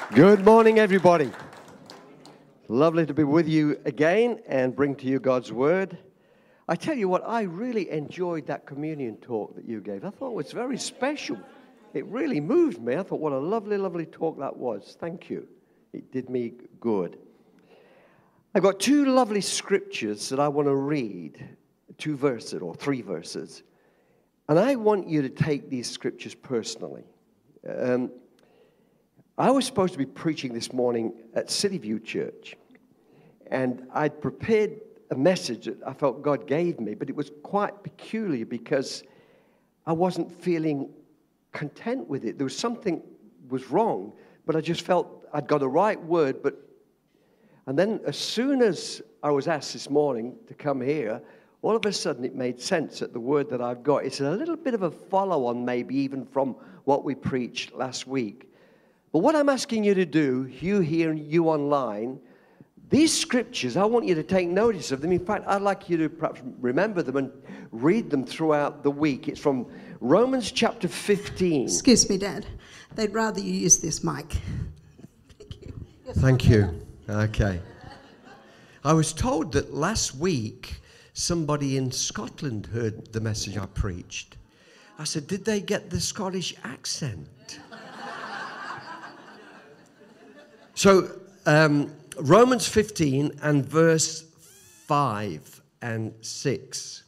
Good morning, everybody. Lovely to be with you again and bring to you God's Word. I tell you what, I really enjoyed that communion talk that you gave. I thought it was very special. It really moved me. I thought, what a lovely, lovely talk that was. Thank you. It did me good. I've got two lovely scriptures that I want to read, 2 verses or 3 verses. And I want you to take these scriptures personally. I was supposed to be preaching this morning at City View Church, and I'd prepared a message that I felt God gave me, but it was quite peculiar because I wasn't feeling content with it. There was something was wrong, but I just felt I'd got the right word. And then as soon as I was asked this morning to come here, all of a sudden it made sense that the word that I've got, it's a little bit of a follow-on maybe even from what we preached last week. But what I'm asking you to do, you here and you online, these scriptures, I want you to take notice of them. In fact, I'd like you to perhaps remember them and read them throughout the week. It's from Romans chapter 15. Excuse me, Dad. They'd rather you use this mic. Thank you. Yes, Thank you. Okay. I was told that last week somebody in Scotland heard the message I preached. I said, did they get the Scottish accent? So, Romans 15 and verse 5 and 6.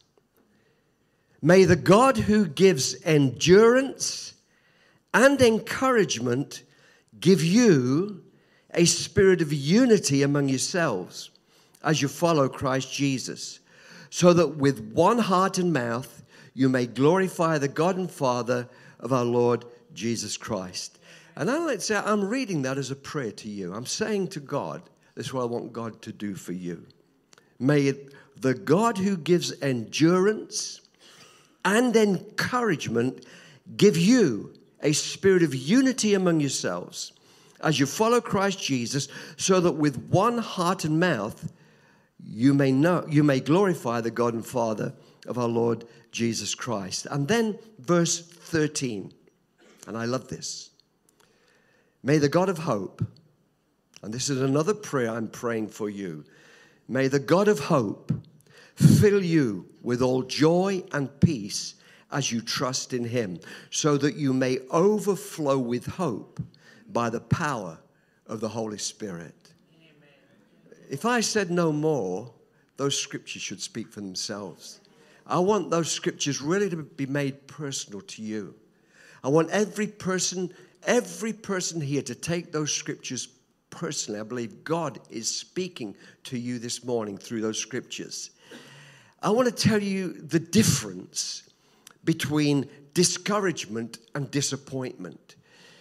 May the God who gives endurance and encouragement give you a spirit of unity among yourselves as you follow Christ Jesus, so that with one heart and mouth you may glorify the God and Father of our Lord Jesus Christ. And I like to say, I'm reading that as a prayer to you. I'm saying to God, this is what I want God to do for you. May the God who gives endurance and encouragement give you a spirit of unity among yourselves as you follow Christ Jesus, so that with one heart and mouth you may glorify the God and Father of our Lord Jesus Christ. And then verse 13, and I love this. May the God of hope, and this is another prayer I'm praying for you, may the God of hope fill you with all joy and peace as you trust in him, so that you may overflow with hope by the power of the Holy Spirit. Amen. If I said no more, those scriptures should speak for themselves. I want those scriptures really to be made personal to you. I want every person here to take those scriptures personally. I believe God is speaking to you this morning through those scriptures. I want to tell you the difference between discouragement and disappointment.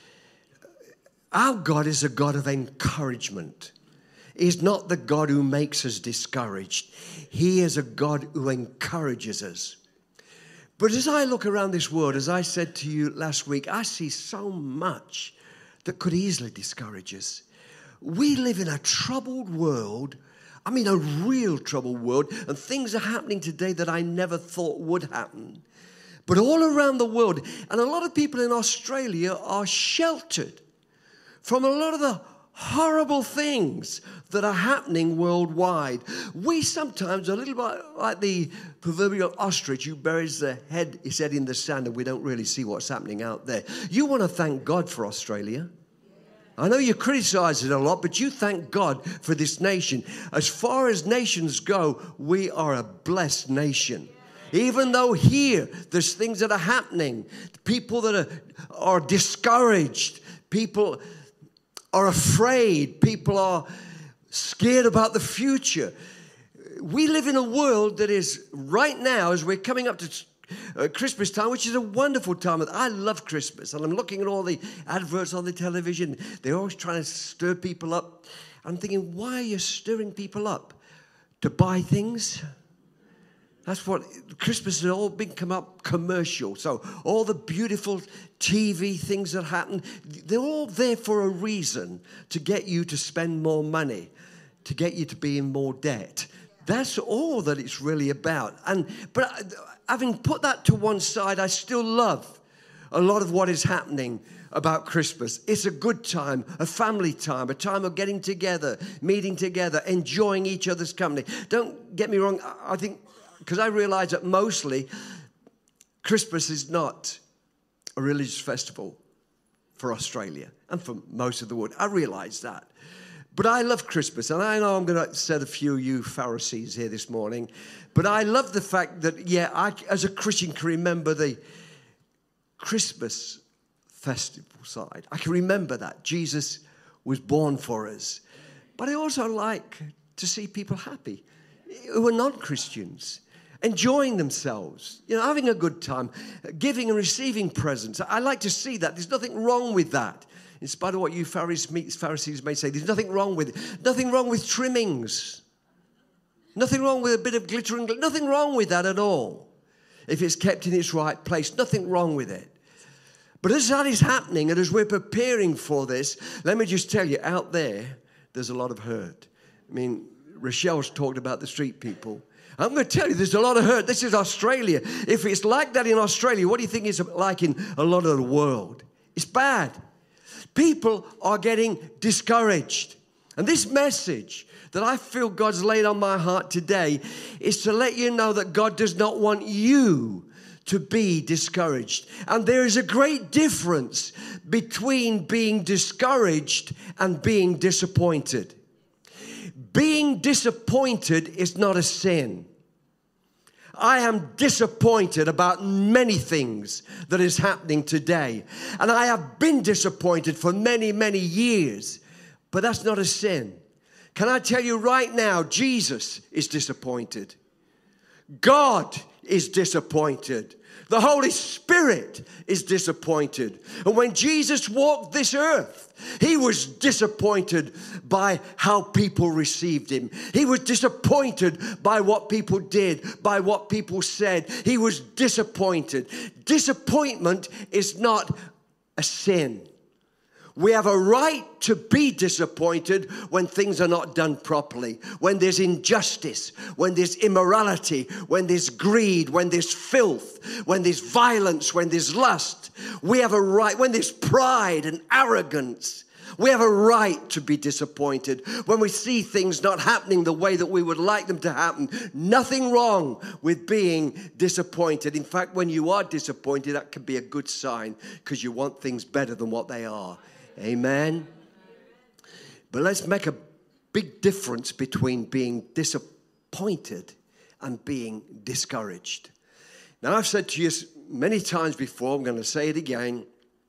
Our God is a God of encouragement. He's not the God who makes us discouraged. He is a God who encourages us. But as I look around this world, as I said to you last week, I see so much that could easily discourage us. We live in a troubled world. I mean, a real troubled world. And things are happening today that I never thought would happen. But all around the world, and a lot of people in Australia are sheltered from a lot of the horrible things that are happening worldwide. We sometimes are a little bit like the proverbial ostrich who buries his head in the sand, and we don't really see what's happening out there. You want to thank God for Australia. I know you criticize it a lot, but you thank God for this nation. As far as nations go, we are a blessed nation. Even though here there's things that are happening, people that are discouraged, people are afraid, people are scared about the future. We live in a world that is right now, as we're coming up to Christmas time, which is a wonderful time. I love Christmas, and I'm looking at all the adverts on the television. They're always trying to stir people up. I'm thinking, why are you stirring people up? To buy things? That's what Christmas has all become up commercial. So all the beautiful TV things that happen, they're all there for a reason, to get you to spend more money, to get you to be in more debt. That's all that it's really about. But having put that to one side, I still love a lot of what is happening about Christmas. It's a good time, a family time, a time of getting together, meeting together, enjoying each other's company. Don't get me wrong. I think, because I realize that mostly Christmas is not a religious festival for Australia and for most of the world. I realize that. But I love Christmas, and I know I'm going to upset a few of you Pharisees here this morning, but I love the fact that, I, as a Christian, can remember the Christmas festival side. I can remember that. Jesus was born for us. But I also like to see people happy who are non-Christians, enjoying themselves, having a good time, giving and receiving presents. I like to see that. There's nothing wrong with that. In spite of what you Pharisees may say, there's nothing wrong with it. Nothing wrong with trimmings. Nothing wrong with a bit of glitter and nothing wrong with that at all. If it's kept in its right place, nothing wrong with it. But as that is happening and as we're preparing for this, let me just tell you, out there's a lot of hurt. I mean, Rochelle's talked about the street people. I'm going to tell you, there's a lot of hurt. This is Australia. If it's like that in Australia, what do you think it's like in a lot of the world? It's bad. People are getting discouraged. And this message that I feel God's laid on my heart today is to let you know that God does not want you to be discouraged. And there is a great difference between being discouraged and being disappointed. Being disappointed is not a sin. I am disappointed about many things that is happening today. And I have been disappointed for many, many years. But that's not a sin. Can I tell you right now, Jesus is disappointed. God is disappointed. The Holy Spirit is disappointed. And when Jesus walked this earth, he was disappointed by how people received him. He was disappointed by what people did, by what people said. He was disappointed. Disappointment is not a sin. We have a right to be disappointed when things are not done properly, when there's injustice, when there's immorality, when there's greed, when there's filth, when there's violence, when there's lust. We have a right, when there's pride and arrogance. We have a right to be disappointed when we see things not happening the way that we would like them to happen. Nothing wrong with being disappointed. In fact, when you are disappointed, that can be a good sign because you want things better than what they are. Amen. But let's make a big difference between being disappointed and being discouraged. Now, I've said to you many times before, I'm going to say it again.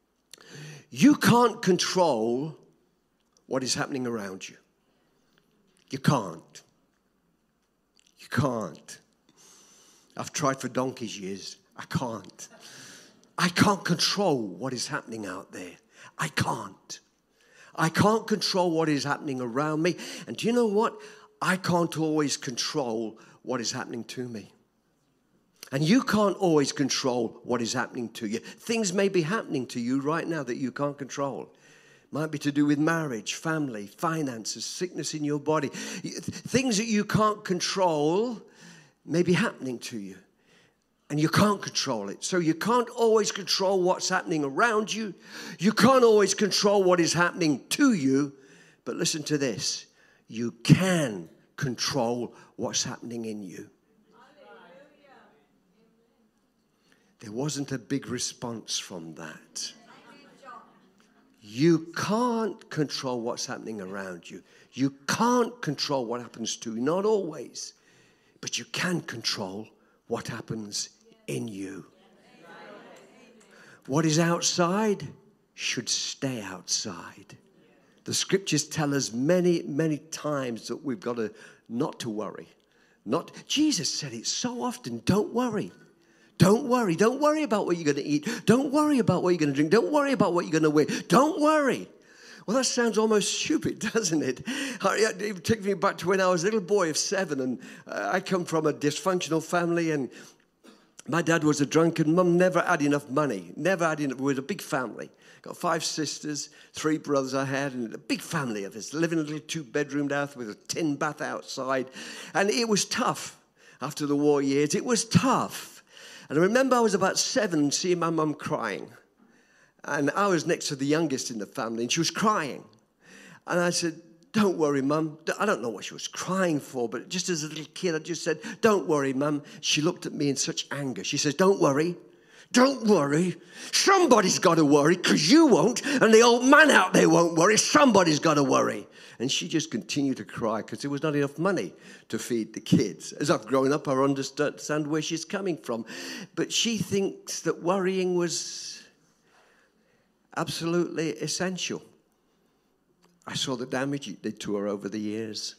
You can't control what is happening around you. You can't. You can't. I've tried for donkey's years. I can't. I can't control what is happening out there. I can't. I can't control what is happening around me. And do you know what? I can't always control what is happening to me. And you can't always control what is happening to you. Things may be happening to you right now that you can't control. Might be to do with marriage, family, finances, sickness in your body. Things that you can't control may be happening to you. And you can't control it. So you can't always control what's happening around you. You can't always control what is happening to you. But listen to this. You can control what's happening in you. There wasn't a big response from that. You can't control what's happening around you. You can't control what happens to you. Not always. But you can control what happens in you. What is outside should stay outside. The scriptures tell us many, many times that we've got not to worry. Jesus said it so often, don't worry. Don't worry. Don't worry about what you're going to eat. Don't worry about what you're going to drink. Don't worry about what you're going to wear. Don't worry. Well, that sounds almost stupid, doesn't it? It took me back to when I was a little boy of 7, and I come from a dysfunctional family, and my dad was a drunkard. Mum never had enough money. Never had enough. We were a big family. Got 5 sisters, 3 brothers I had, and a big family of us. Living in a little 2-bedroomed house with a tin bath outside. And it was tough after the war years. It was tough. And I remember I was about 7 seeing my mum crying. And I was next to the youngest in the family, and she was crying. And I said, don't worry, Mum. I don't know what she was crying for, but just as a little kid, I just said, don't worry, Mum. She looked at me in such anger. She says, don't worry. Don't worry. Somebody's got to worry, because you won't, and the old man out there won't worry. Somebody's got to worry. And she just continued to cry because there was not enough money to feed the kids. As I've grown up, I understand where she's coming from. But she thinks that worrying was absolutely essential. I saw the damage it did to her over the years.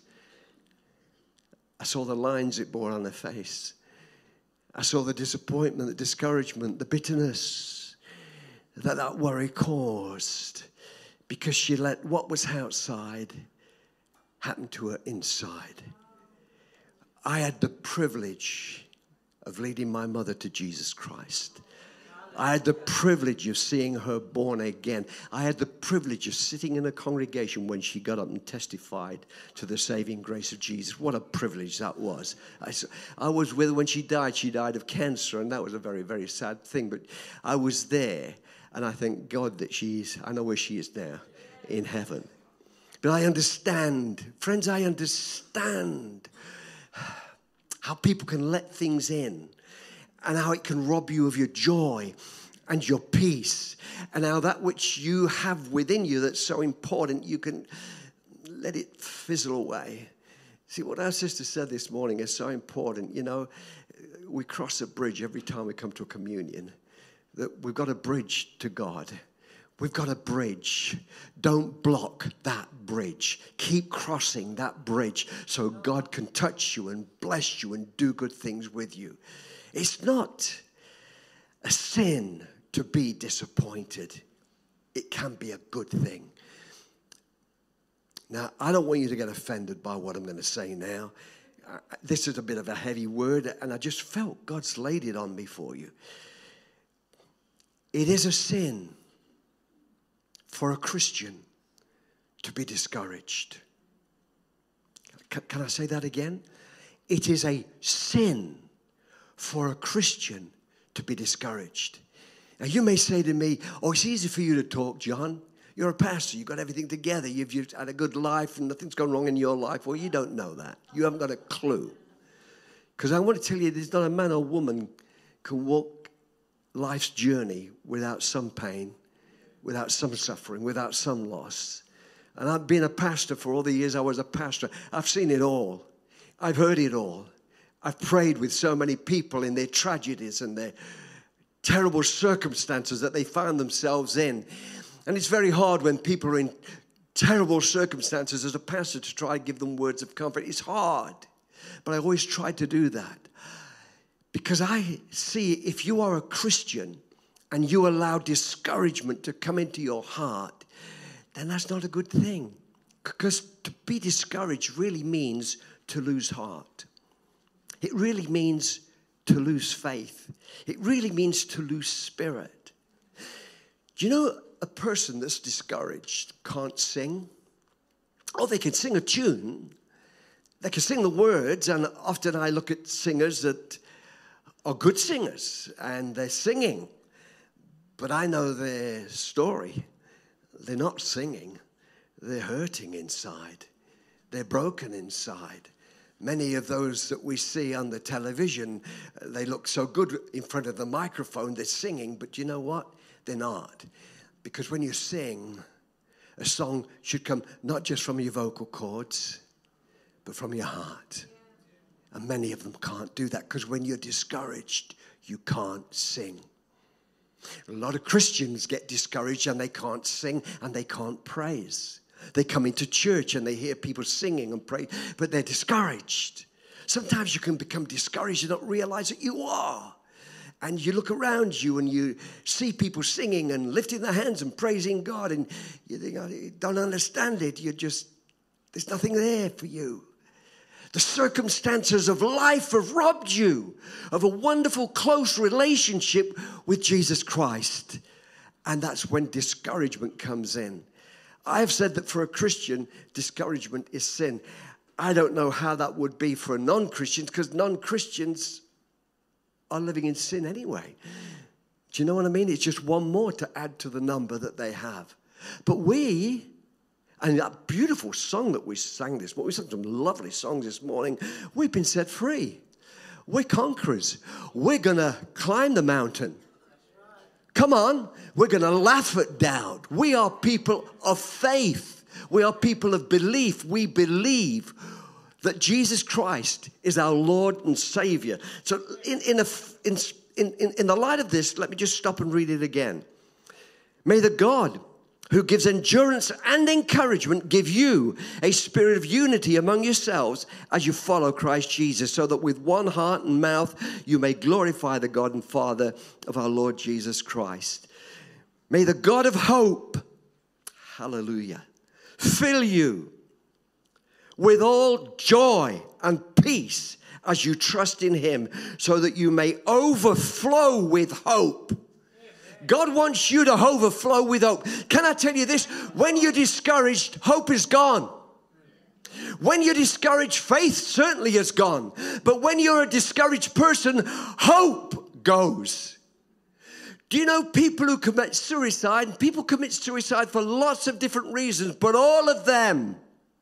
I saw the lines it bore on her face. I saw the disappointment, the discouragement, the bitterness that worry caused, because she let what was outside happen to her inside. I had the privilege of leading my mother to Jesus Christ. I had the privilege of seeing her born again. I had the privilege of sitting in a congregation when she got up and testified to the saving grace of Jesus. What a privilege that was. I was with her when she died. She died of cancer, and that was a very, very sad thing. But I was there, and I thank God that I know where she is now, in heaven. But I understand, friends, I understand how people can let things in, and how it can rob you of your joy and your peace, and how that which you have within you that's so important, you can let it fizzle away. See, what our sister said this morning is so important. You know, we cross a bridge every time we come to a communion, that we've got a bridge to God. We've got a bridge. Don't block that bridge. Keep crossing that bridge so God can touch you and bless you and do good things with you. It's not a sin to be disappointed. It can be a good thing. Now, I don't want you to get offended by what I'm going to say now. This is a bit of a heavy word, and I just felt God's laid it on me for you. It is a sin for a Christian to be discouraged. Can I say that again? It is a sin for a Christian to be discouraged. Now, you may say to me, oh, it's easy for you to talk, John. You're a pastor. You've got everything together. You've had a good life and nothing's gone wrong in your life. Well, you don't know that. You haven't got a clue. Because I want to tell you, there's not a man or woman can walk life's journey without some pain, without some suffering, without some loss. And I've been a pastor for all the years I was a pastor. I've seen it all. I've heard it all. I've prayed with so many people in their tragedies and their terrible circumstances that they found themselves in. And it's very hard when people are in terrible circumstances as a pastor to try to give them words of comfort. It's hard. But I always try to do that. Because I see if you are a Christian and you allow discouragement to come into your heart, then that's not a good thing. Because to be discouraged really means to lose heart. It really means to lose faith. It really means to lose spirit. Do you know a person that's discouraged can't sing? Oh, they can sing a tune. They can sing the words, and often I look at singers that are good singers, and they're singing. But I know their story. They're not singing. They're hurting inside. They're broken inside. Many of those that we see on the television, they look so good in front of the microphone, they're singing, but you know what? They're not. Because when you sing, a song should come not just from your vocal cords, but from your heart. And many of them can't do that because when you're discouraged, you can't sing. A lot of Christians get discouraged and they can't sing and they can't praise. They come into church and they hear people singing and pray, but they're discouraged. Sometimes you can become discouraged and not realize that you are. And you look around you and you see people singing and lifting their hands and praising God, and you think, oh, you don't understand it. There's nothing there for you. The circumstances of life have robbed you of a wonderful, close relationship with Jesus Christ. And that's when discouragement comes in. I've said that for a Christian, discouragement is sin. I don't know how that would be for non-Christians, because non-Christians are living in sin anyway. Do you know what I mean? It's just one more to add to the number that they have. But we, and that beautiful song that we sang this morning, we sang some lovely songs this morning, we've been set free. We're conquerors. We're going to climb the mountain. Come on. We're going to laugh at doubt. We are people of faith. We are people of belief. We believe that Jesus Christ is our Lord and Savior. So in the light of this, let me just stop and read it again. May the God who gives endurance and encouragement give you a spirit of unity among yourselves as you follow Christ Jesus, so that with one heart and mouth you may glorify the God and Father of our Lord Jesus Christ. May the God of hope, hallelujah, fill you with all joy and peace as you trust in him, so that you may overflow with hope. God wants you to overflow with hope. Can I tell you this? When you're discouraged, hope is gone. When you're discouraged, faith certainly is gone. But when you're a discouraged person, hope goes. Do you know people who commit suicide? People commit suicide for lots of different reasons, but all of them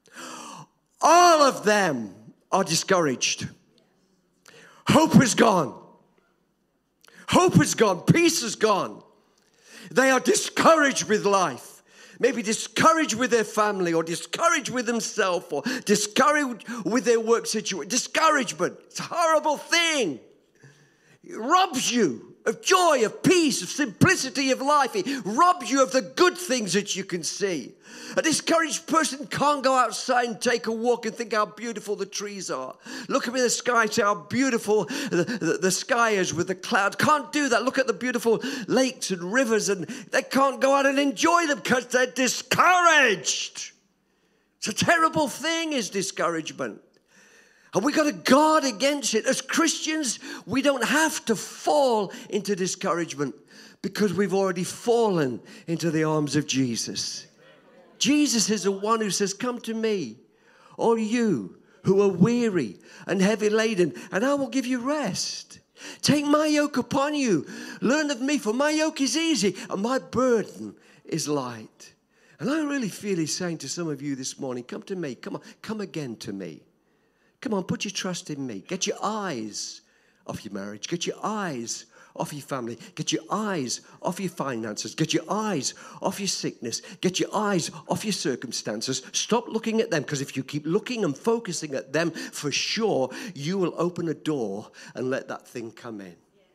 are discouraged. Hope is gone. Hope is gone. Peace is gone. They are discouraged with life. Maybe discouraged with their family, or discouraged with themselves, or discouraged with their work situation. Discouragement. It's a horrible thing. It robs you of joy, of peace, of simplicity of life. It robs you of the good things that you can see. A discouraged person can't go outside and take a walk and think how beautiful the trees are. Look up in the sky and say how beautiful the sky is with the clouds. Can't do that. Look at the beautiful lakes and rivers, and they can't go out and enjoy them because they're discouraged. It's a terrible thing, is discouragement. And we've got to guard against it. As Christians, we don't have to fall into discouragement because we've already fallen into the arms of Jesus. Jesus is the one who says, come to me, all you who are weary and heavy laden, and I will give you rest. Take my yoke upon you. Learn of me, for my yoke is easy and my burden is light. And I really feel he's saying to some of you this morning, come to me. Come on, come again to me. Come on, put your trust in me. Get your eyes off your marriage. Get your eyes off your family. Get your eyes off your finances. Get your eyes off your sickness. Get your eyes off your circumstances. Stop looking at them, because if you keep looking and focusing at them, for sure, you will open a door and let that thing come in.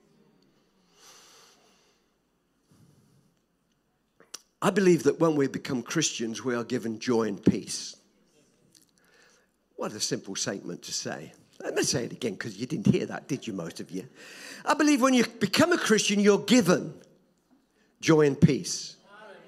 I believe that when we become Christians, we are given joy and peace. What a simple statement to say. Let me say it again, because you didn't hear that, did you, most of you? I believe when you become a Christian, you're given joy and peace.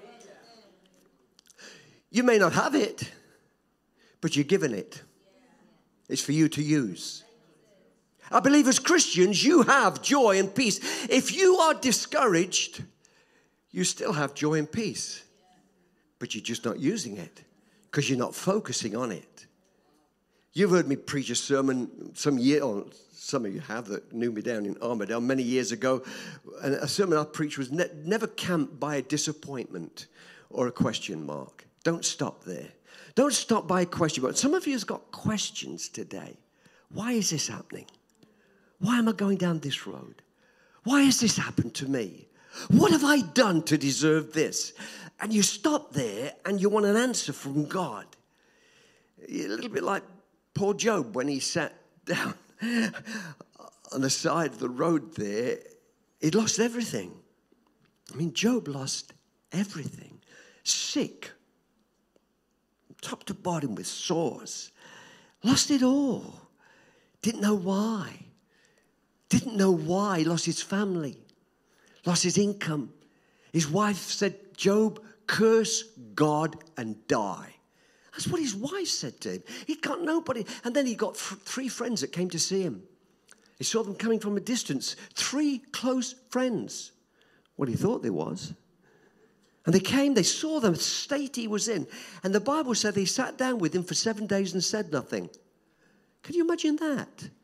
You may not have it, but you're given it. It's for you to use. I believe as Christians, you have joy and peace. If you are discouraged, you still have joy and peace, but you're just not using it because you're not focusing on it. You've heard me preach a sermon some of you have that knew me down in Armadale many years ago. And a sermon I preached was never camped by a disappointment or a question mark. Don't stop there. Don't stop by a question mark. Some of you have got questions today. Why is this happening? Why am I going down this road? Why has this happened to me? What have I done to deserve this? And you stop there and you want an answer from God. A little bit like poor Job when he sat down on the side of the road there. He'd lost everything. I mean, Job lost everything. Sick, top to bottom with sores. Lost it all. Didn't know why. Didn't know why. Lost his family. Lost his income. His wife said, Job, curse God and die. That's what his wife said to him. He'd got nobody. And then he got three friends that came to see him. He saw them coming from a distance. 3 close friends. What he thought there was. And they came, they saw the state he was in. And the Bible said they sat down with him for 7 days and said nothing. Can you imagine that?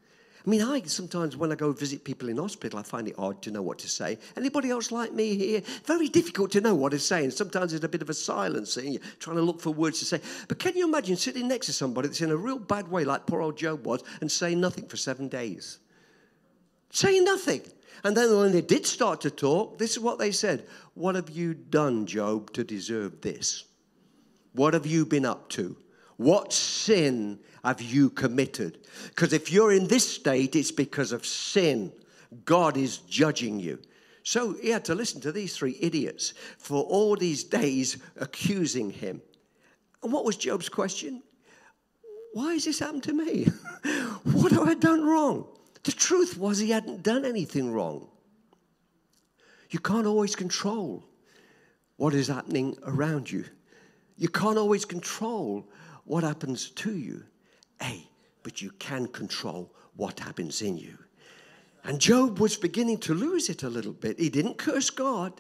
I mean, sometimes when I go visit people in hospital, I find it hard to know what to say. Anybody else like me here? Very difficult to know what to say. And sometimes there's a bit of a silence and you're trying to look for words to say. But can you imagine sitting next to somebody that's in a real bad way, like poor old Job was, and saying nothing for 7 days? Saying nothing. And then when they did start to talk, this is what they said. What have you done, Job, to deserve this? What have you been up to? What sin have you committed? Because if you're in this state, it's because of sin. God is judging you. So he had to listen to these 3 idiots for all these days accusing him. And what was Job's question? Why has this happened to me? What have I done wrong? The truth was he hadn't done anything wrong. You can't always control what is happening around you. You can't always control what happens to you. But you can control what happens in you. And Job was beginning to lose it a little bit. He didn't curse God.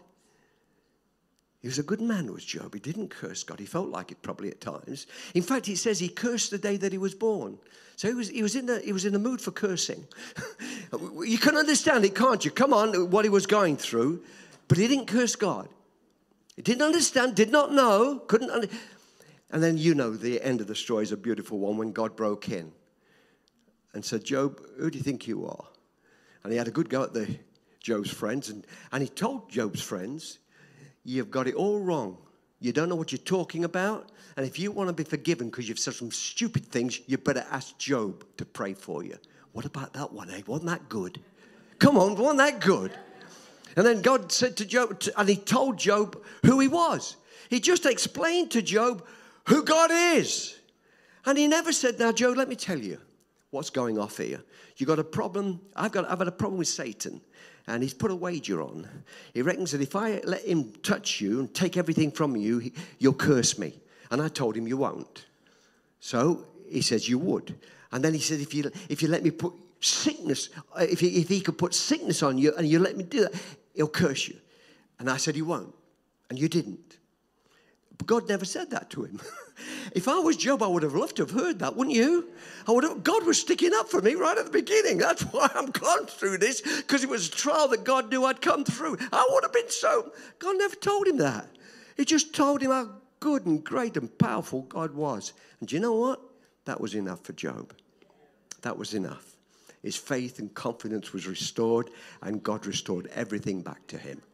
He was a good man, was Job. He didn't curse God. He felt like it probably at times. In fact, he says he cursed the day that he was born. So he was in the mood for cursing. You can understand it, can't you? Come on, what he was going through. But he didn't curse God. He didn't understand, did not know, couldn't understand. And then the end of the story is a beautiful one when God broke in and said, Job, who do you think you are? And he had a good go at Job's friends. And he told Job's friends, you've got it all wrong. You don't know what you're talking about. And if you want to be forgiven because you've said some stupid things, you better ask Job to pray for you. What about that one, eh? Wasn't that good? Come on, wasn't that good? And then God said to Job, and he told Job who he was. He just explained to Job who God is. And he never said, now, Job, let me tell you what's going off here. You got a problem. I've had a problem with Satan. And he's put a wager on. He reckons that if I let him touch you and take everything from you, you'll curse me. And I told him you won't. So he says you would. And then he said, if you let me put sickness, if he could put sickness on you and you let me do that, he'll curse you. And I said he won't. And you didn't. But God never said that to him. If I was Job, I would have loved to have heard that, wouldn't you? God was sticking up for me right at the beginning. That's why I'm gone through this, because it was a trial that God knew I'd come through. I would have been so... God never told him that. He just told him how good and great and powerful God was. And do you know what? That was enough for Job. That was enough. His faith and confidence was restored, and God restored everything back to him.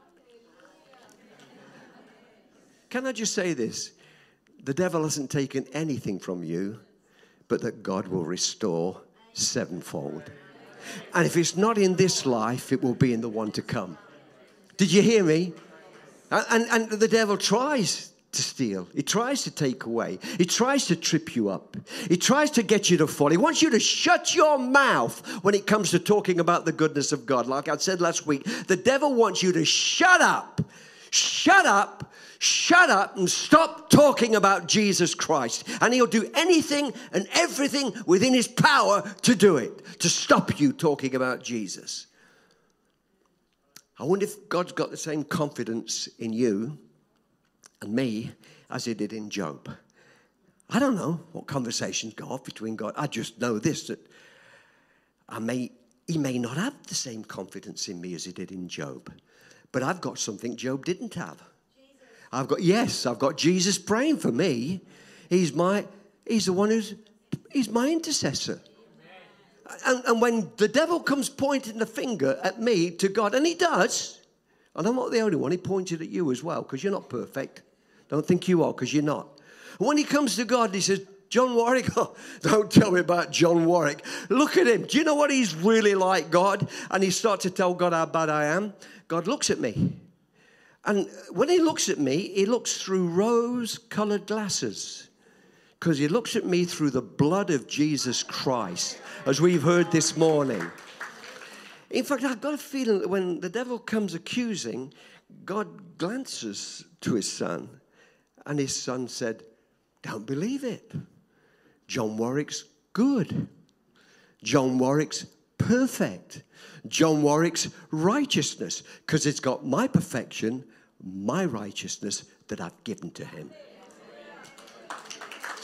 Can I just say this? The devil hasn't taken anything from you, but that God will restore sevenfold. And if it's not in this life, it will be in the one to come. Did you hear me? And the devil tries to steal. He tries to take away. He tries to trip you up. He tries to get you to fall. He wants you to shut your mouth when it comes to talking about the goodness of God. Like I said last week, the devil wants you to shut up. Shut up. Shut up and stop talking about Jesus Christ. And he'll do anything and everything within his power to do it, to stop you talking about Jesus. I wonder if God's got the same confidence in you and me as he did in Job. I don't know what conversations go off between God. I just know this, that he may not have the same confidence in me as he did in Job. But I've got something Job didn't have. I've got Jesus praying for me. He's my intercessor. And when the devil comes pointing the finger at me to God, and he does, and I'm not the only one, he pointed at you as well, because you're not perfect. Don't think you are, because you're not. And when he comes to God, he says, John Warwick, oh, don't tell me about John Warwick. Look at him. Do you know what he's really like, God? And he starts to tell God how bad I am. God looks at me. And when he looks at me, he looks through rose-colored glasses, because he looks at me through the blood of Jesus Christ, as we've heard this morning. In fact, I've got a feeling that when the devil comes accusing, God glances to his son, and his son said, don't believe it. John Warwick's good. John Warwick's perfect. John Warwick's righteousness, because it's got my perfection, my righteousness that I've given to him.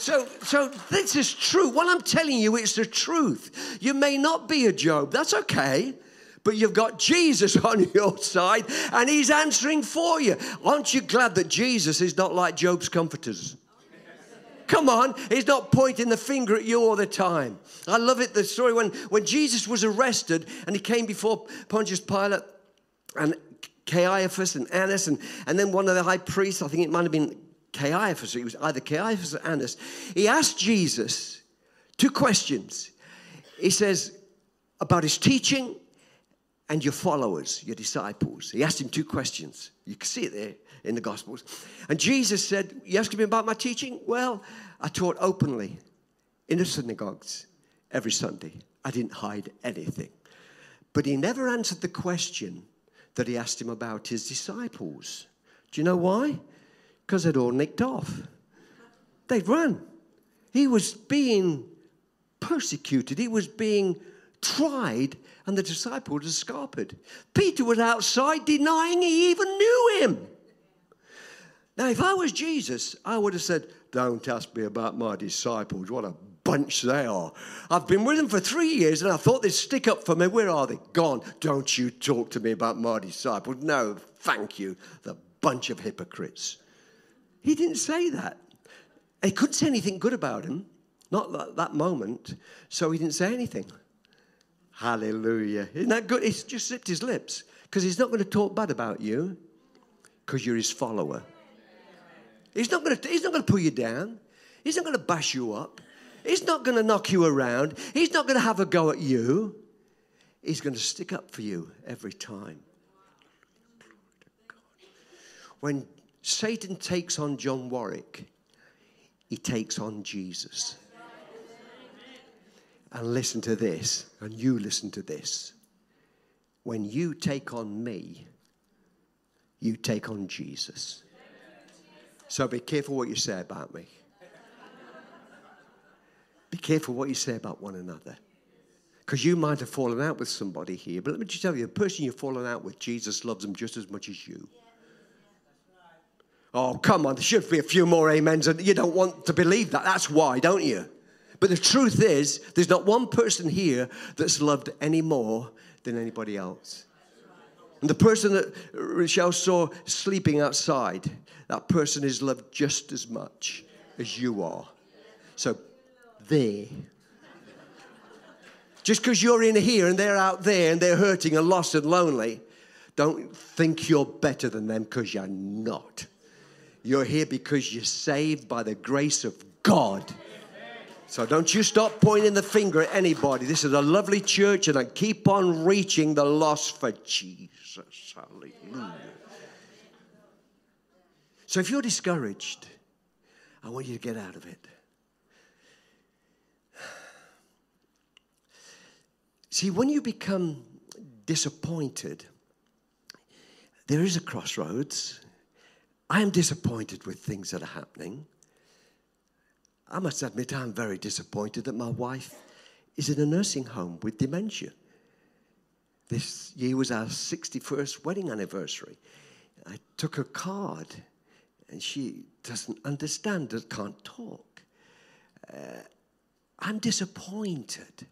So this is true. What I'm telling you, it's the truth. You may not be a Job. That's okay. But you've got Jesus on your side, and he's answering for you. Aren't you glad that Jesus is not like Job's comforters? Come on, he's not pointing the finger at you all the time. I love it, the story when Jesus was arrested and he came before Pontius Pilate and Caiaphas and Annas and then one of the high priests, I think it might have been Caiaphas, it was either Caiaphas or Annas. He asked Jesus 2 questions. He says about his teaching and your followers, your disciples. He asked him 2 questions. You can see it there in the Gospels. And Jesus said, you asking me about my teaching? Well, I taught openly in the synagogues every Sunday. I didn't hide anything. But he never answered the question that he asked him about his disciples. Do you know why? Because they'd all nicked off. They'd run. He was being persecuted. He was being tried, and the disciples escaped. Peter was outside denying he even knew him. Now, if I was Jesus, I would have said, don't ask me about my disciples. What a bunch they are. I've been with them for 3 years, and I thought they'd stick up for me. Where are they? Gone. Don't you talk to me about my disciples. No, thank you. The bunch of hypocrites. He didn't say that. He couldn't say anything good about him. Not at that moment. So he didn't say anything. Hallelujah. Isn't that good? He's just zipped his lips. Because he's not going to talk bad about you. Because you're his follower. He's not going to pull you down. He's not going to bash you up. He's not going to knock you around. He's not going to have a go at you. He's going to stick up for you every time. When Satan takes on John Warwick, he takes on Jesus. And listen to this, and you listen to this. When you take on me, you take on Jesus. So be careful what you say about me. Be careful what you say about one another. Because you might have fallen out with somebody here. But let me just tell you, the person you've fallen out with, Jesus loves them just as much as you. Oh, come on. There should be a few more amens. And you don't want to believe that. That's why, don't you? But the truth is, there's not one person here that's loved any more than anybody else. And the person that Rochelle saw sleeping outside, that person is loved just as much as you are. So, there. Just because you're in here and they're out there and they're hurting and lost and lonely, don't think you're better than them, because you're not. You're here because you're saved by the grace of God. So don't you stop pointing the finger at anybody. This is a lovely church, and I keep on reaching the lost for Jesus. Hallelujah. So if you're discouraged, I want you to get out of it. See, when you become disappointed, there is a crossroads. I am disappointed with things that are happening. I must admit, I'm very disappointed that my wife is in a nursing home with dementia. This year was our 61st wedding anniversary. I took her card, and she doesn't understand, can't talk. I'm disappointed.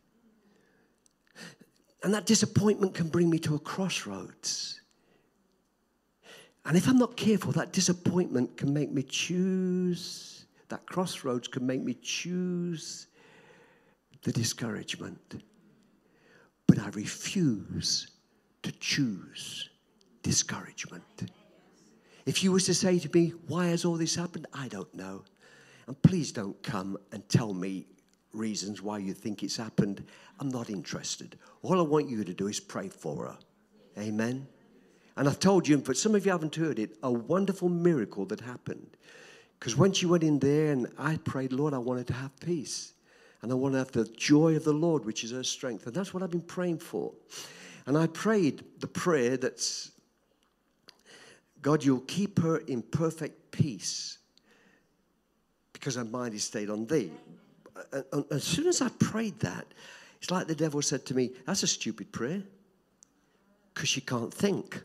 And that disappointment can bring me to a crossroads. And if I'm not careful, that disappointment can make me choose, that crossroads can make me choose the discouragement. But I refuse to choose discouragement. If you was to say to me, why has all this happened? I don't know. And please don't come and tell me reasons why you think it's happened. I'm not interested. All I want you to do is pray for her. Amen. And I've told you, but some of you haven't heard it, a wonderful miracle that happened. Because when she went in there and I prayed, Lord, I wanted to have peace. And I want to have the joy of the Lord, which is her strength. And that's what I've been praying for. And I prayed the prayer that's, God, you'll keep her in perfect peace because her mind is stayed on thee. And as soon as I prayed that, it's like the devil said to me, that's a stupid prayer because she can't think.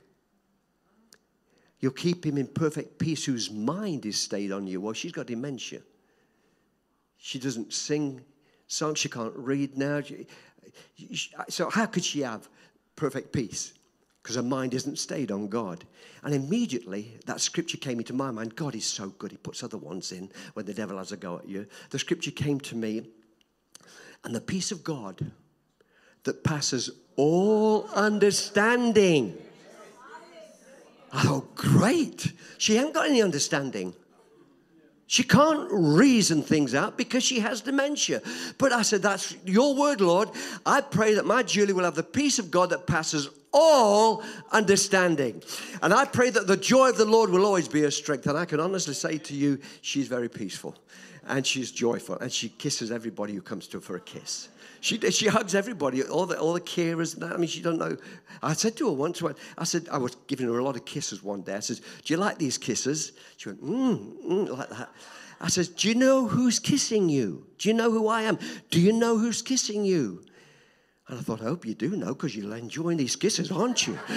You'll keep him in perfect peace whose mind is stayed on you. Well, she's got dementia. She doesn't sing songs. She can't read now. So how could she have perfect peace? Because her mind isn't stayed on God. And immediately that scripture came into my mind. God is so good. He puts other ones in when the devil has a go at you. The scripture came to me. And the peace of God that passes all understanding. I thought, great. She ain't got any understanding. She can't reason things out because she has dementia. But I said, that's your word, Lord. I pray that my Julie will have the peace of God that passes all understanding. And I pray that the joy of the Lord will always be her strength. And I can honestly say to you, she's very peaceful. And she's joyful. And she kisses everybody who comes to her for a kiss. She hugs everybody, all the carers and that. I mean, she don't know. I said to her once, I was giving her a lot of kisses one day. I said, do you like these kisses? She went, like that. I said, do you know who's kissing you? Do you know who I am? Do you know who's kissing you? And I thought, I hope you do know, because you're enjoying these kisses, aren't you?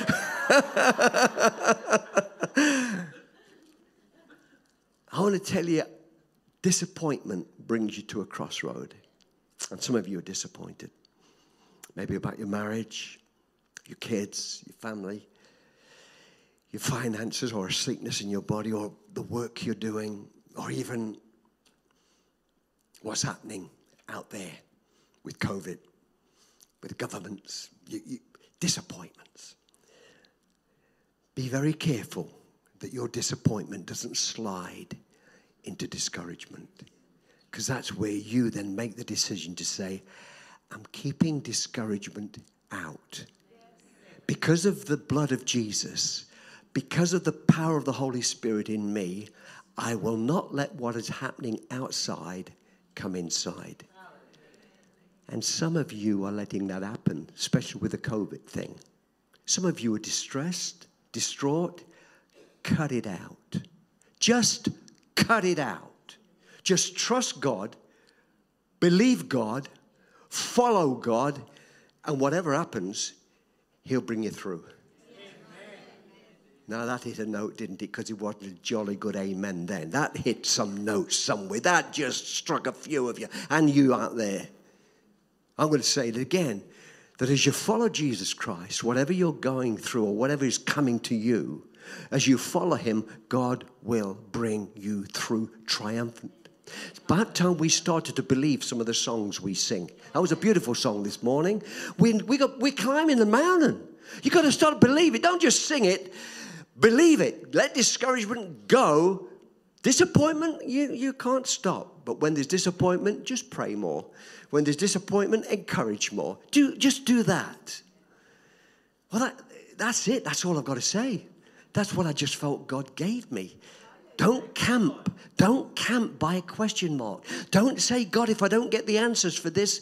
I want to tell you, disappointment brings you to a crossroad. And some of you are disappointed. Maybe about your marriage, your kids, your family, your finances, or a sickness in your body, or the work you're doing, or even what's happening out there with COVID, with governments, disappointments. Be very careful that your disappointment doesn't slide into discouragement. Because that's where you then make the decision to say, I'm keeping discouragement out. Because of the blood of Jesus, because of the power of the Holy Spirit in me, I will not let what is happening outside come inside. And some of you are letting that happen, especially with the COVID thing. Some of you are distressed, distraught. Cut it out. Just cut it out. Just trust God, believe God, follow God, and whatever happens, He'll bring you through. Amen. Now that hit a note, didn't it? Because it wasn't a jolly good amen then. That hit some notes somewhere. That just struck a few of you, and you out there. I'm going to say it again, that as you follow Jesus Christ, whatever you're going through or whatever is coming to you, as you follow Him, God will bring you through triumphant. It's about time we started to believe some of the songs we sing. That was a beautiful song this morning. We're climbing the mountain. You've got to start believing. Don't just sing it. Believe it. Let discouragement go. Disappointment, you can't stop. But when there's disappointment, just pray more. When there's disappointment, encourage more. Just do that. Well, that's it. That's all I've got to say. That's what I just felt God gave me. Don't camp. Don't camp by a question mark. Don't say, God, if I don't get the answers for this,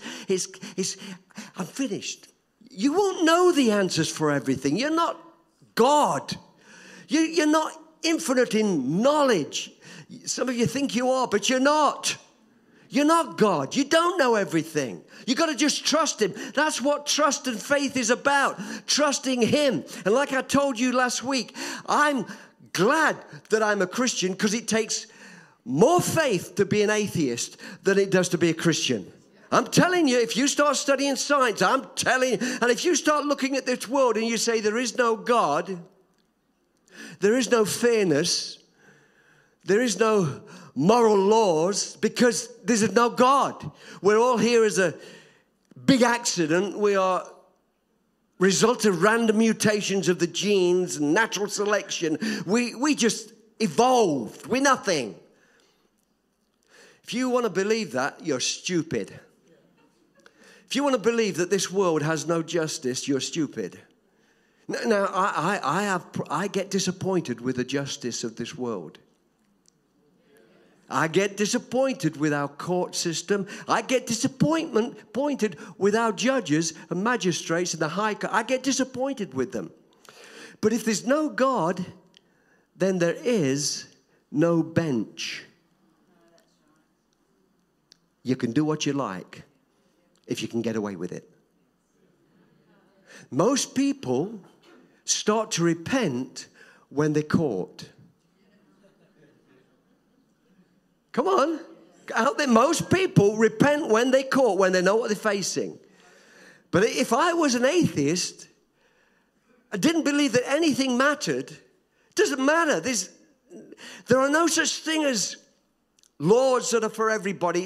I'm finished. You won't know the answers for everything. You're not God. You're not infinite in knowledge. Some of you think you are, but you're not. You're not God. You don't know everything. You've got to just trust Him. That's what trust and faith is about. Trusting Him. And like I told you last week, I'm glad that I'm a Christian because it takes more faith to be an atheist than it does to be a Christian. I'm telling you, if you start studying science, I'm telling you, and if you start looking at this world and you say there is no God, there is no fairness, there is no moral laws, because there's no God. We're all here as a big accident. We are result of random mutations of the genes and natural selection. We just evolved. We're nothing. If you want to believe that, you're stupid. If you want to believe that this world has no justice, you're stupid. Now, I get disappointed with the justice of this world. I get disappointed with our court system. I get disappointed with our judges and magistrates and the high court. I get disappointed with them. But if there's no God, then there is no bench. You can do what you like if you can get away with it. Most people start to repent when they're caught. Come on. Out there, most people repent when they're caught, when they know what they're facing. But if I was an atheist, I didn't believe that anything mattered. It doesn't matter. There are no such thing as laws that are for everybody.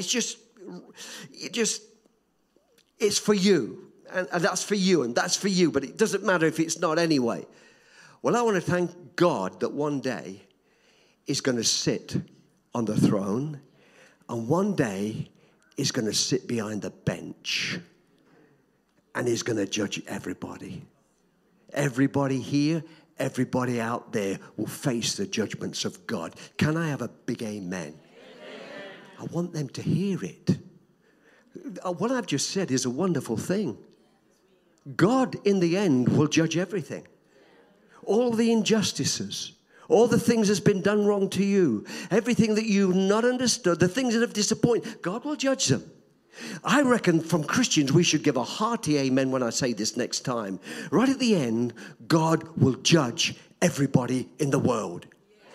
It's for you. And that's for you, and that's for you. But it doesn't matter if it's not anyway. Well, I want to thank God that one day He's going to sit on the throne, and one day He's going to sit behind the bench, and He's going to judge everybody. Everybody here, everybody out there will face the judgments of God. Can I have a big amen? I want them to hear it. What I've just said is a wonderful thing. God, in the end, will judge everything. All the injustices, all the things that's been done wrong to you, everything that you've not understood, the things that have disappointed, God will judge them. I reckon from Christians we should give a hearty amen when I say this next time. Right at the end, God will judge everybody in the world.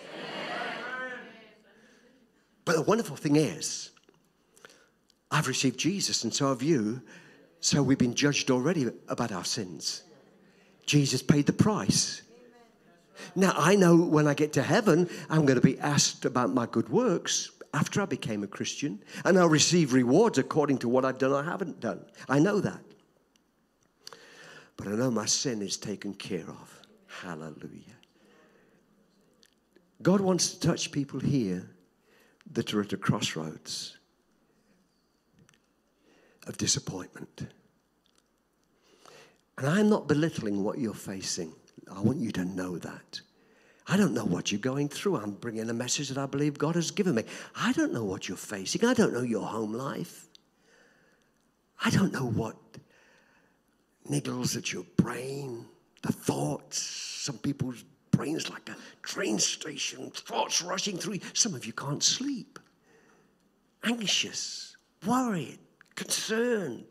But the wonderful thing is, I've received Jesus and so have you. So we've been judged already about our sins. Jesus paid the price. Now, I know when I get to heaven, I'm going to be asked about my good works after I became a Christian. And I'll receive rewards according to what I've done or haven't done. I know that. But I know my sin is taken care of. Hallelujah. God wants to touch people here that are at a crossroads of disappointment. And I'm not belittling what you're facing. I want you to know that. I don't know what you're going through. I'm bringing a message that I believe God has given me. I don't know what you're facing. I don't know your home life. I don't know what niggles at your brain, the thoughts. Some people's brains like a train station, thoughts rushing through. Some of you can't sleep. Anxious, worried, concerned.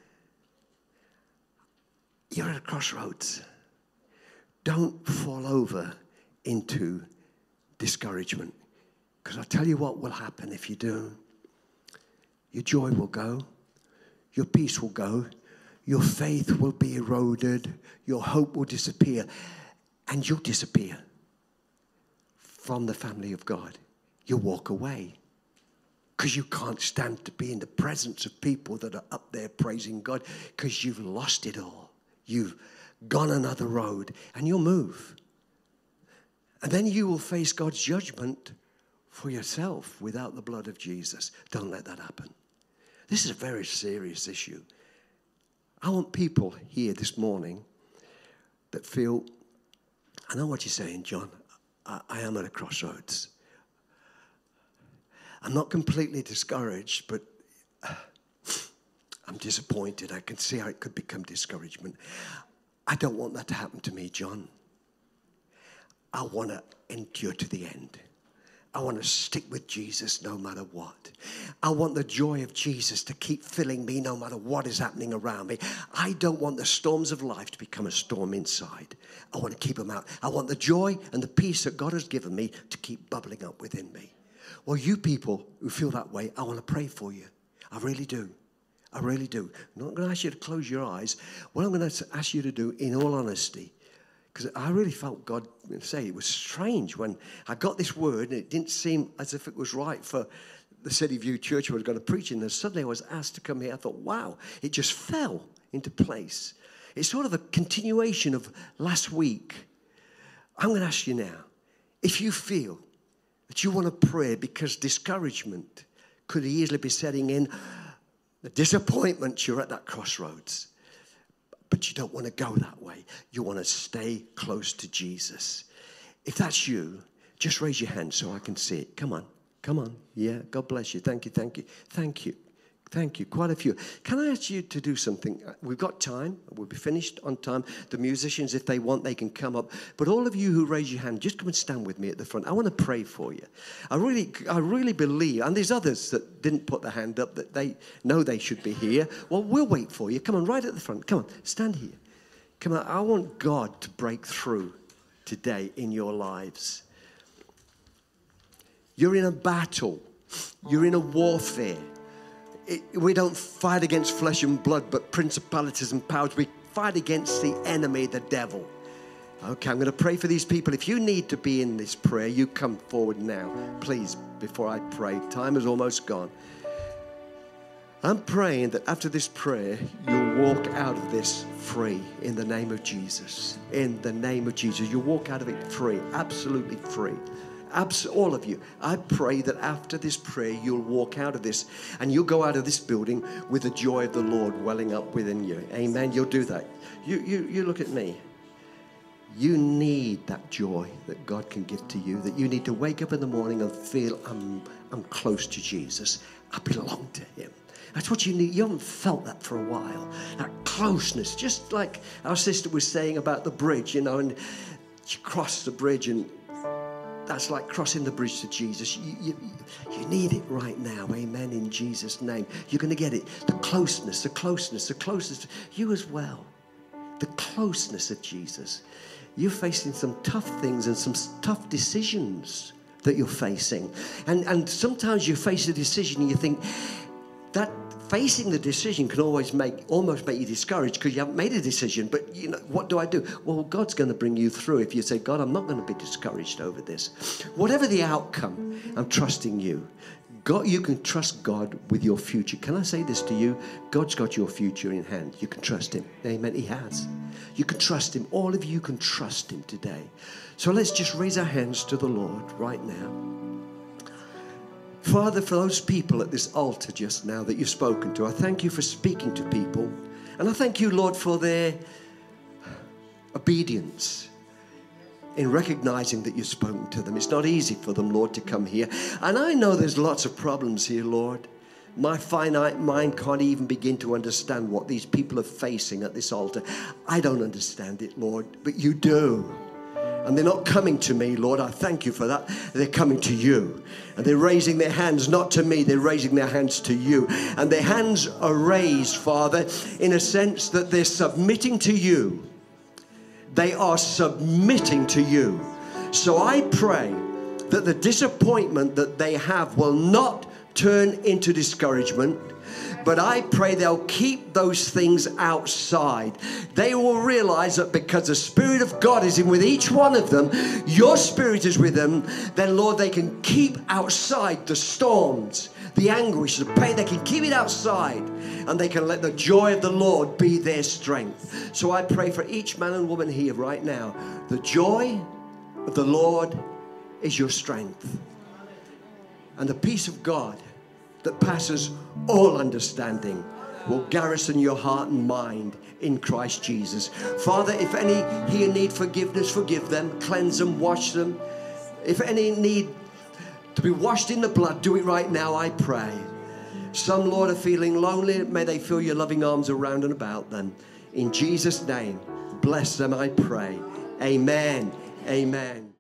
You're at a crossroads. Don't fall over into discouragement. Because I'll tell you what will happen if you do. Your joy will go. Your peace will go. Your faith will be eroded. Your hope will disappear. And you'll disappear from the family of God. You'll walk away. Because you can't stand to be in the presence of people that are up there praising God. Because you've lost it all. You've gone another road. And you'll move. And then you will face God's judgment for yourself without the blood of Jesus. Don't let that happen. This is a very serious issue. I want people here this morning that feel, I know what you're saying, John. I am at a crossroads. I'm not completely discouraged, but I'm disappointed. I can see how it could become discouragement. I don't want that to happen to me, John. I want to endure to the end. I want to stick with Jesus no matter what. I want the joy of Jesus to keep filling me no matter what is happening around me. I don't want the storms of life to become a storm inside. I want to keep them out. I want the joy and the peace that God has given me to keep bubbling up within me. Well, you people who feel that way, I want to pray for you. I really do. I really do. I'm not going to ask you to close your eyes. What I'm going to ask you to do, in all honesty, because I really felt God say it was strange when I got this word and it didn't seem as if it was right for the City View Church we were going to preach in. And suddenly I was asked to come here. I thought, wow, it just fell into place. It's sort of a continuation of last week. I'm going to ask you now, if you feel that you want to pray because discouragement could easily be setting in, the disappointment, you're at that crossroads. But you don't want to go that way. You want to stay close to Jesus. If that's you, just raise your hand so I can see it. Come on. Come on. Yeah, God bless you. Thank you, thank you. Thank you. Thank you. Quite a few. Can I ask you to do something? We've got time. We'll be finished on time. The musicians, if they want, they can come up. But all of you who raise your hand, just come and stand with me at the front. I want to pray for you. I really believe, and there's others that didn't put their hand up, that they know they should be here. Well, we'll wait for you. Come on, right at the front. Come on, stand here. Come on, I want God to break through today in your lives. You're in a battle. You're in a warfare. We don't fight against flesh and blood, but principalities and powers. We fight against the enemy, the devil. Okay, I'm going to pray for these people. If you need to be in this prayer, you come forward now. Please, before I pray. Time is almost gone. I'm praying that after this prayer, you'll walk out of this free in the name of Jesus. In the name of Jesus. You'll walk out of it free, absolutely free. All of you. I pray that after this prayer, you'll walk out of this and you'll go out of this building with the joy of the Lord welling up within you. Amen. You'll do that. You look at me. You need that joy that God can give to you, that you need to wake up in the morning and feel I'm close to Jesus. I belong to him. That's what you need. You haven't felt that for a while. That closeness, just like our sister was saying about the bridge, you know, and you cross the bridge, and that's like crossing the bridge to Jesus. You need it right now. Amen. In Jesus' name. You're going to get it. The closeness. You as well. The closeness of Jesus. You're facing some tough things and some tough decisions that you're facing. And sometimes you face a decision and you think that facing the decision can almost make you discouraged because you haven't made a decision. But, you know, what do I do? Well, God's going to bring you through if you say, God, I'm not going to be discouraged over this. Whatever the outcome, I'm trusting you. God, you can trust God with your future. Can I say this to you? God's got your future in hand. You can trust him. Amen. He has. You can trust him. All of you can trust him today. So let's just raise our hands to the Lord right now. Father, for those people at this altar just now that you've spoken to, I thank you for speaking to people. And I thank you, Lord, for their obedience in recognizing that you've spoken to them. It's not easy for them, Lord, to come here. And I know there's lots of problems here, Lord. My finite mind can't even begin to understand what these people are facing at this altar. I don't understand it, Lord, but you do. And they're not coming to me, Lord. I thank you for that. They're coming to you. And they're raising their hands not to me. They're raising their hands to you. And their hands are raised, Father, in a sense that they're submitting to you. They are submitting to you. So I pray that the disappointment that they have will not turn into discouragement. But I pray they'll keep those things outside. They will realize that because the Spirit of God is in with each one of them, your Spirit is with them, then, Lord, they can keep outside the storms, the anguish, the pain. They can keep it outside, and they can let the joy of the Lord be their strength. So I pray for each man and woman here right now. The joy of the Lord is your strength. And the peace of God that passes all understanding will garrison your heart and mind in Christ Jesus. Father, if any here need forgiveness, forgive them, cleanse them, wash them. If any need to be washed in the blood, do it right now, I pray. Some, Lord, are feeling lonely. May they feel your loving arms around and about them. In Jesus' name, bless them, I pray. Amen. Amen.